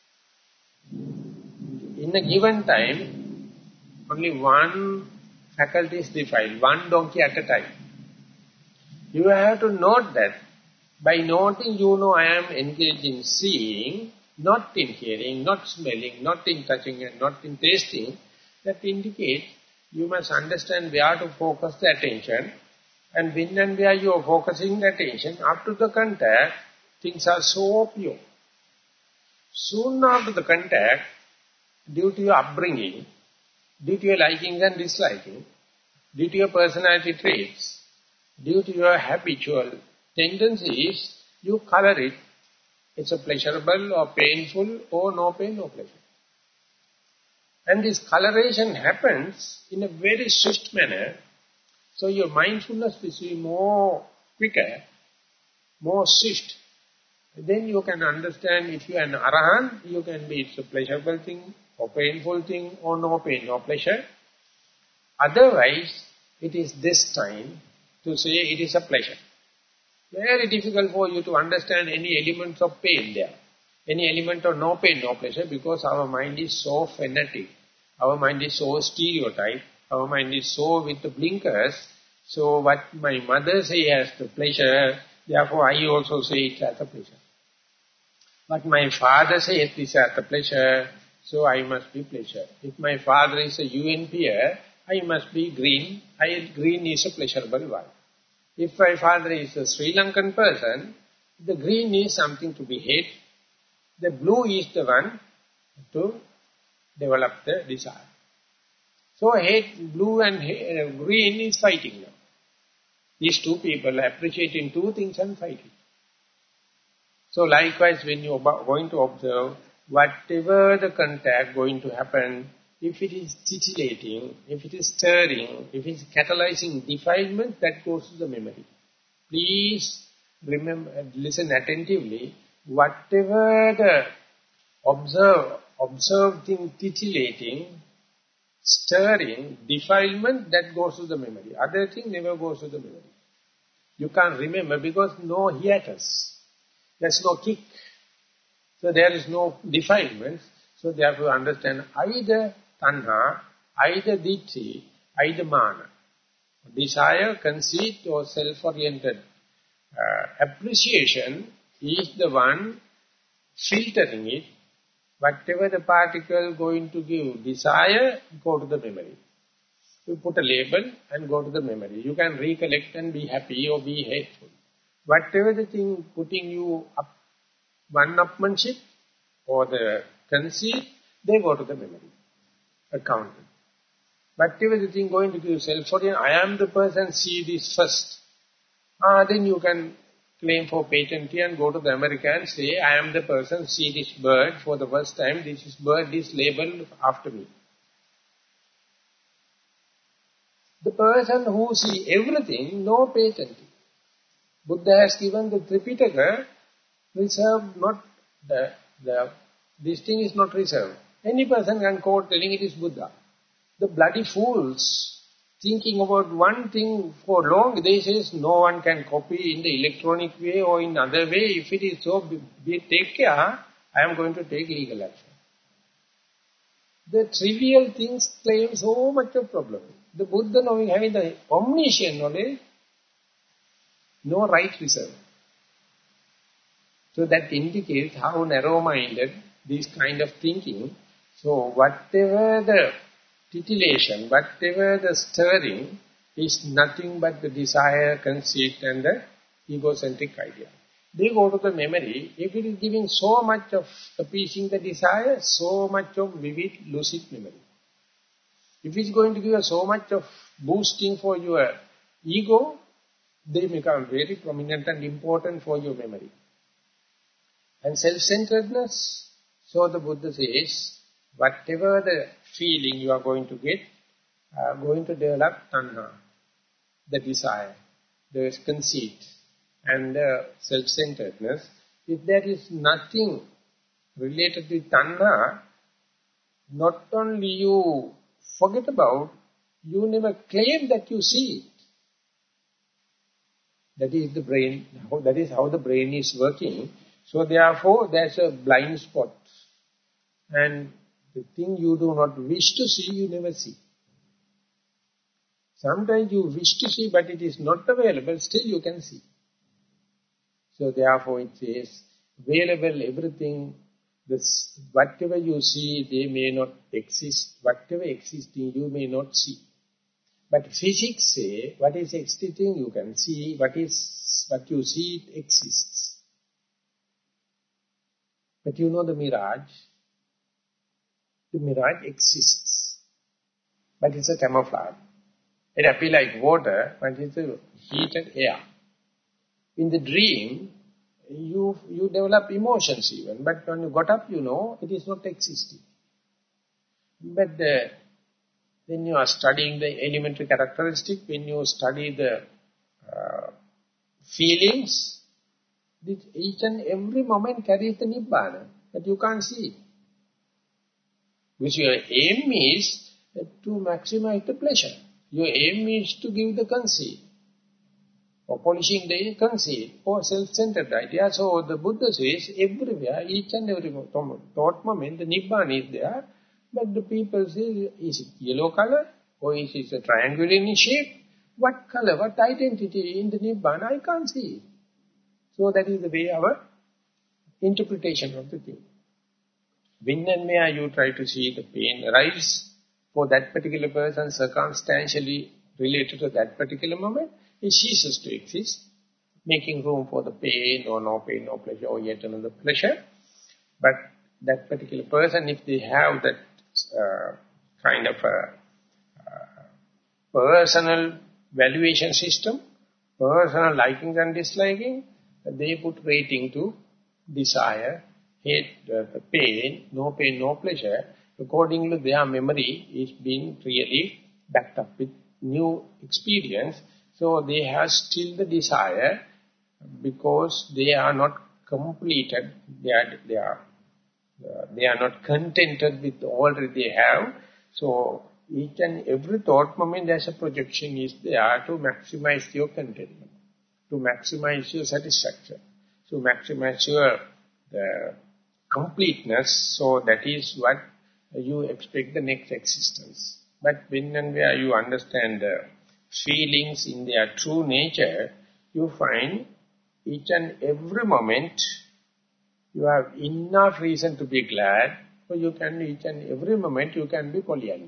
In a given time, only one faculty is defiled, one donkey at a time. You have to note that. By noting, you know I am engaged in seeing, not in hearing, not smelling, not in touching, and not in tasting. That indicates you must understand where to focus the attention. And when and where you are focusing the attention, up to the contact, things are so pure. Soon after the contact, due to your upbringing, due to your likings and disliking, due to your personality traits, due to your habitual tendencies, you color it. It's a pleasurable or painful or no pain, no pleasure. And this coloration happens in a very swift manner. So your mindfulness will be more quicker, more swift. Then you can understand if you are an Arahant, you can be it's a pleasurable thing, or painful thing, or no pain, no pleasure. Otherwise, it is this time to say it is a pleasure. Very difficult for you to understand any elements of pain there. Any element of no pain, no pleasure, because our mind is so fanatic. Our mind is so stereotyped. Our mind is so with the blinkers. So what my mother say as the pleasure, therefore I also say it as a pleasure. What my father says this as a pleasure, so I must be pleasure. If my father is a UN peer, I must be green. Green is a pleasurable one. If my father is a Sri Lankan person, the green is something to be hate. The blue is the one to develop the desire. So blue and green is fighting now. These two people appreciating two things and fighting. So likewise, when you are going to observe, whatever the contact going to happen, if it is titillating, if it is stirring, if it is catalyzing defilement, that goes to the memory. Please remember, listen attentively. Whatever the observed thing titillating, stirring, defilement, that goes to the memory. Other thing never goes to the memory. You can't remember because no hiatus. There's no kick. So there is no defilement. So therefore understand either tanha, either ditthi, either mana. Desire, conceit or self-oriented appreciation is the one filtering it. Whatever the particle going to give desire, go to the memory. You put a label and go to the memory. You can recollect and be happy or be hateful. Whatever the thing putting you up, one-upmanship or the conceit, they go to the memory, accountant. Whatever the thing going to give self-oriented, I am the person, see this first. Then you can claim for patency and go to the American and say, I am the person, see this bird for the first time, this bird is labeled after me. The person who see everything, no patency. Buddha has given the Tripitaka, reserved not this thing is not reserved. Any person can quote telling it is Buddha. The bloody fools thinking about one thing for long, they say no one can copy in the electronic way or in other way. If it is so, take care, I am going to take legal action. The trivial things claim so much of problem. The Buddha knowing, having the omniscient knowledge, no right reserve. So that indicates how narrow-minded this kind of thinking. So whatever the titillation, whatever the stirring is nothing but the desire, conceit and the egocentric idea. They go to the memory. If it is giving so much of appeasing the desire, so much of vivid, lucid memory. If it's going to give so much of boosting for your ego, they become very prominent and important for your memory. And self-centeredness, so the Buddha says, whatever the feeling you are going to get, going to develop tanha, the desire, the conceit, and the self-centeredness. If there is nothing related with tanha, not only you forget about, you never claim that you see it. That is the brain, that is how the brain is working. So therefore, there's a blind spot. And the thing you do not wish to see, you never see. Sometimes you wish to see, but it is not available, still you can see. So therefore it says, available everything, this, whatever you see, they may not exist. Whatever existing, you may not see. But physics say, what is existing, you can see. What you see, it exists. But you know the mirage exists. But it's a camouflage. It appears like water, but it's a heated air. In the dream, you develop emotions even. But when you got up, you know, it is not existing. But when you are studying the elementary characteristic, when you study the feelings, each and every moment carries the Nibbana, but you can't see it. Because your aim is to maximize the pleasure. Your aim is to give the conceit, or polishing the conceit, or self-centered idea. So the Buddha says everywhere, each and every thought moment, the Nibbana is there, but the people say, is it yellow color, or is it a triangular in shape? What color, what identity in the Nibbana, I can't see it. So that is the way our interpretation of the thing. When and where you try to see the pain arise for that particular person, circumstantially related to that particular moment, it ceases to exist, making room for the pain, or no pain, no pleasure, or yet another pleasure. But that particular person, if they have that kind of a personal valuation system, personal liking and disliking, they put rating to desire, hate, pain, no pleasure. Accordingly, their memory is being really backed up with new experience. So they have still the desire, because they are not completed, they are not contented with all that they have. So each and every thought moment there's a projection is there to maximize your contentment, to maximize your satisfaction, to maximize your completeness. So that is what you expect the next existence. But when and where you understand the feelings in their true nature, you find each and every moment you have enough reason to be glad, so you can, each and every moment you can be Pollyanna.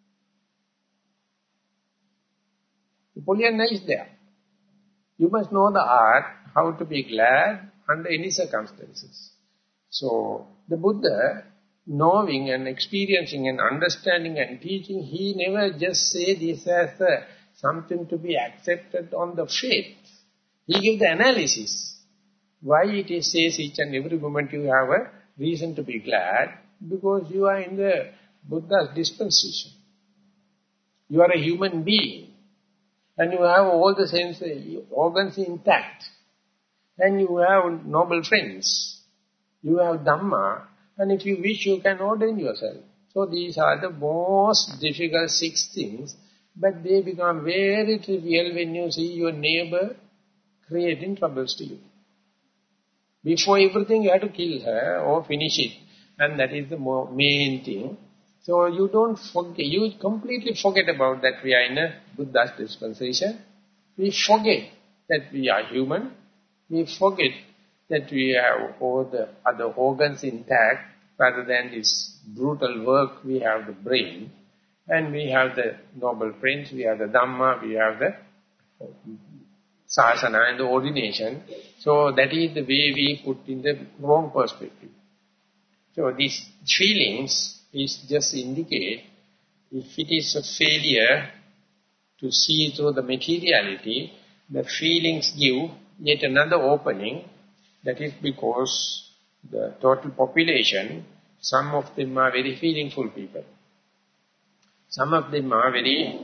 The Pollyanna is there. You must know the art, how to be glad under any circumstances. So the Buddha, knowing and experiencing and understanding and teaching, he never just said this as something to be accepted on the faith. He gave the analysis. Why it is says each and every moment you have a reason to be glad, because you are in the Buddha's dispensation. You are a human being, and you have all the sense organs intact, and you have noble friends, you have Dhamma, and if you wish you can ordain yourself. So these are the most difficult 6 things, but they become very trivial when you see your neighbor creating troubles to you. Before everything you have to kill her or finish it, and that is the main thing. So you don't forget, you completely forget about that we are in a Buddha's dispensation. We forget that we are human. We forget that we have all the other organs intact. Rather than this brutal work, we have the brain. And we have the noble friends, we have the Dhamma, we have the Sasana and the ordination. So that is the way we put in the wrong perspective. So these feelings is just indicate, if it is a failure to see through the materiality, the feelings give yet another opening. That is because the total population, some of them are very feelingful people. Some of them are very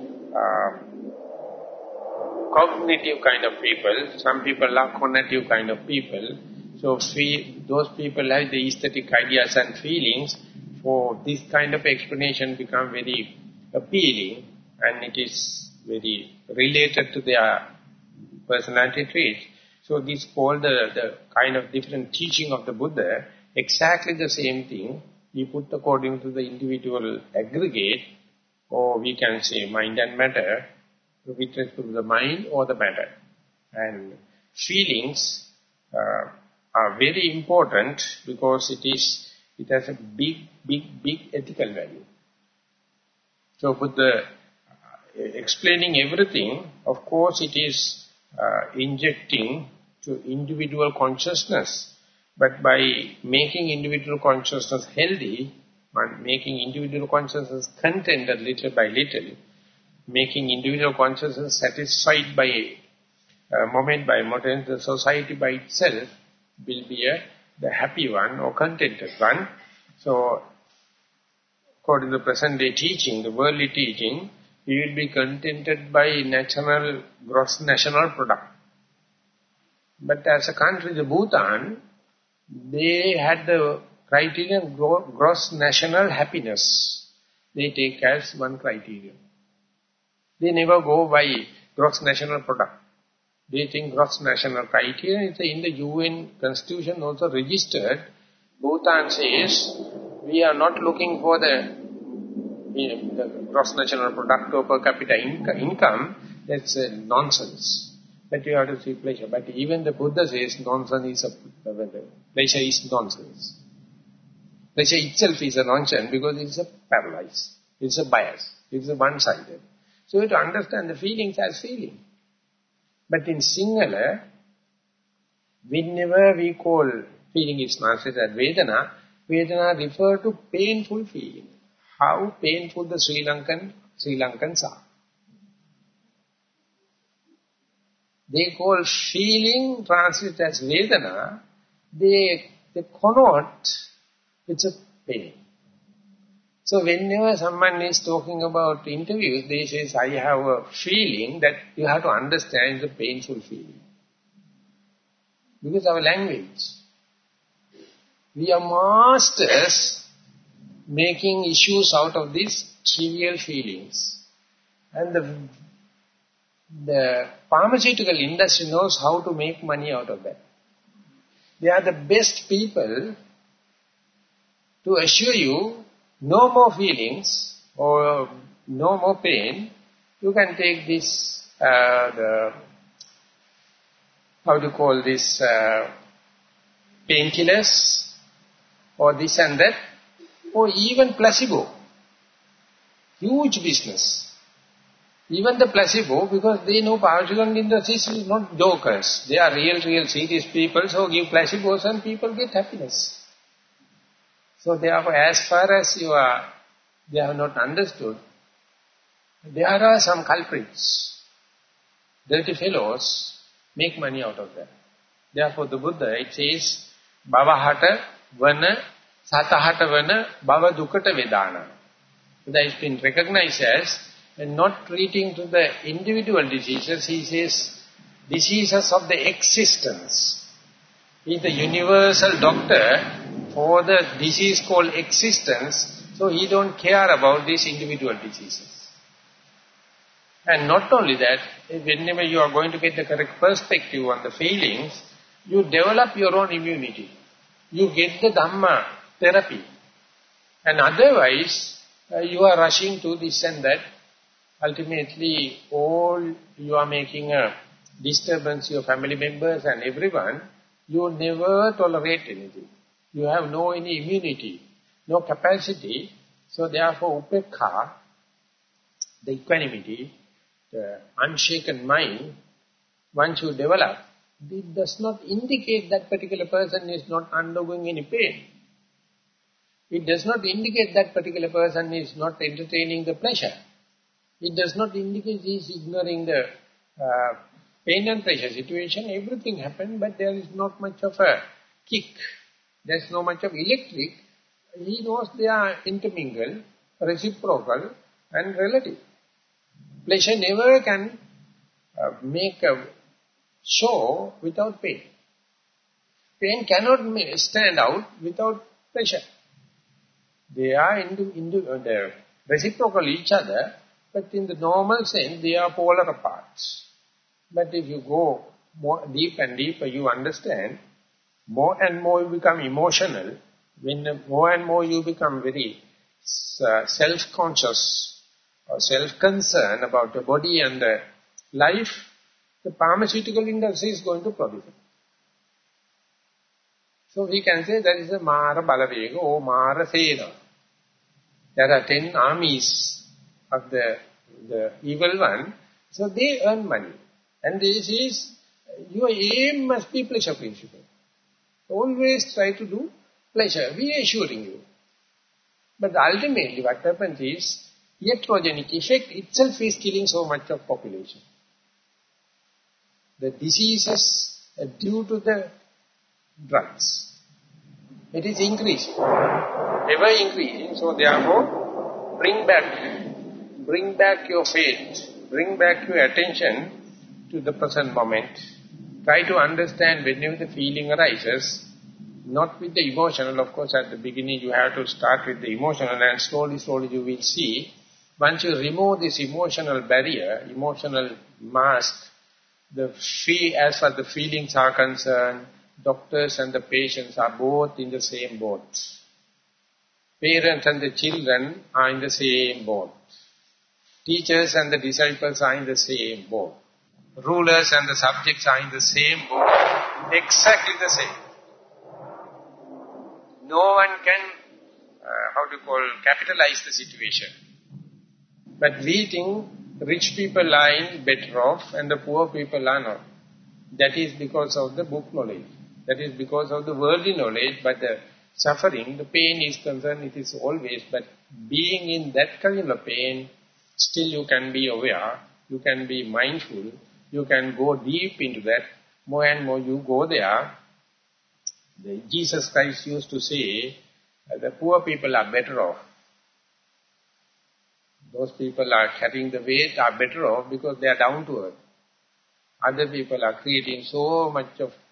cognitive kind of people. Some people are cognitive kind of people. So those people have the aesthetic ideas and feelings. For this kind of explanation become very appealing, and it is very related to their personality traits. So this called the kind of different teaching of the Buddha, exactly the same thing. He put according to the individual aggregate, or we can say mind and matter, with respect to the mind or the matter. And feelings are very important because it has a big ethical value. So Buddha explaining everything, of course it is injecting to individual consciousness, but by making individual consciousness healthy, and making individual consciousness contented little by little, making individual consciousness satisfied by moment by moment, the society by itself will be the happy one or contented one. So, according to the present day teaching, the worldly teaching, we will be contented by gross national product. But as a country, the Bhutan, they had the criterion gross national happiness. They take as one criterion. They never go by gross national product. They think gross national criterion is in the UN constitution also registered. Bhutan says, we are not looking for the gross national product or per capita income. That's nonsense. But you have to see pleasure. But even the Buddha says nonsense is pleasure is nonsense. Pleasure itself is a nonsense because it's a paralysis. It's a bias. It's a one-sided. So you have to understand the feelings as feeling. But in Sinhala, whenever we call feeling is translated as Vedana, Vedana refer to painful feeling. How painful the Sri Lankans are. They call feeling translated as Vedana, they connote it's a pain. So whenever someone is talking about interviews, they say, I have a feeling that you have to understand the painful feeling. Because our language, we are masters making issues out of these trivial feelings. And the pharmaceutical industry knows how to make money out of that. They are the best people to assure you no more feelings or no more pain. You can take this, how do you call this, painkillers or this and that, or even placebo. Huge business. Even the placebo, because they know pharmaceutical industry is not jokers. They are real serious people, so give placebos and people get happiness. So therefore, as far as they have not understood, there are some culprits. Dirty fellows make money out of that. Therefore, the Buddha, it says, Bhavahata vana, satahata vana, bhava dukkata vedana. That has been recognized as, and not treating to the individual diseases, he says, diseases of the existence. He is the universal doctor for the disease called existence, so he don't care about these individual diseases. And not only that, whenever you are going to get the correct perspective on the feelings, you develop your own immunity. You get the Dhamma therapy. And otherwise, you are rushing to this and that. Ultimately, all you are making a disturbance to your family members and everyone, you never tolerate anything. You have no any immunity, no capacity. So therefore, upekha, the equanimity, the unshaken mind, once you develop, it does not indicate that particular person is not undergoing any pain. It does not indicate that particular person is not entertaining the pleasure. It does not indicate he is ignoring the pain and pleasure situation. Everything happened, but there is not much of a kick. There is no much of electric. He knows they are intermingled, reciprocal and relative. Pleasure never can make a show without pain. Pain cannot stand out without pleasure. They are reciprocal each other, but in the normal sense, they are polar apart. But if you go more deep and deeper, you understand, more and more you become emotional. When more and more you become very self-conscious or self-concerned about the body and the life, the pharmaceutical industry is going to proliferate. So we can say that is a Mara Balavega or Mara Sena. There are 10 armies of the evil one, so they earn money. And this is, your aim must be pleasure principle. Always try to do pleasure, we are assuring you. But ultimately what happens is, iatrogenic effect itself is killing so much of population. The diseases are due to the drugs. It is increasing, ever increasing. So therefore, bring back your faith, bring back your attention to the present moment. Try to understand whenever the feeling arises, not with the emotional. Of course, at the beginning you have to start with the emotional, and slowly, slowly you will see. Once you remove this emotional barrier, emotional mask, as far as the feelings are concerned, doctors and the patients are both in the same boat. Parents and the children are in the same boat. Teachers and the disciples are in the same boat. Rulers and the subjects are in the same boat. Exactly the same. No one can, capitalize the situation. But we think rich people are in better off and the poor people are not. That is because of the book knowledge. That is because of the worldly knowledge, but the suffering, the pain is concerned, it is always. But being in that kind of pain, still you can be aware, you can be mindful, you can go deep into that. More and more you go there. Jesus Christ used to say, the poor people are better off. Those people are carrying the weight are better off because they are down to earth. Other people are creating so much of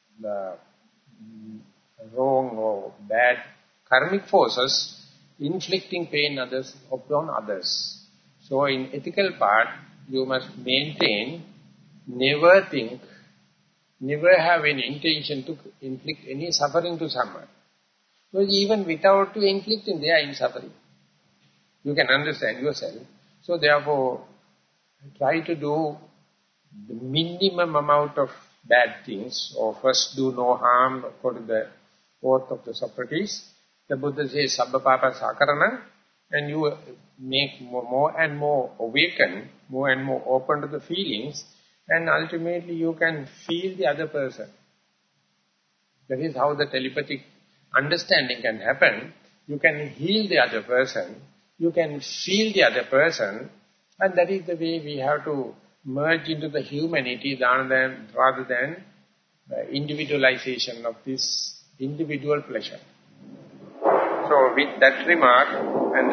wrong or bad karmic forces, inflicting pain upon others. So in ethical part, you must maintain, never think, never have any intention to inflict any suffering to someone. Because even without inflicting, they are in suffering. You can understand yourself. So therefore, try to do the minimum amount of bad things, or first do no harm, according to the oath of the Socrates. The Buddha says, Sabba Papa Sakarana, and you make more and more awakened, more and more open to the feelings, and ultimately you can feel the other person. That is how the telepathic understanding can happen. You can heal the other person, you can feel the other person, and that is the way we have to merge into the humanity rather than individualization of this individual pleasure. So with that remark and the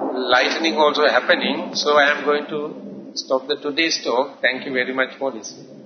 lightening also happening, so I am going to stop the today's talk. Thank you very much for listening.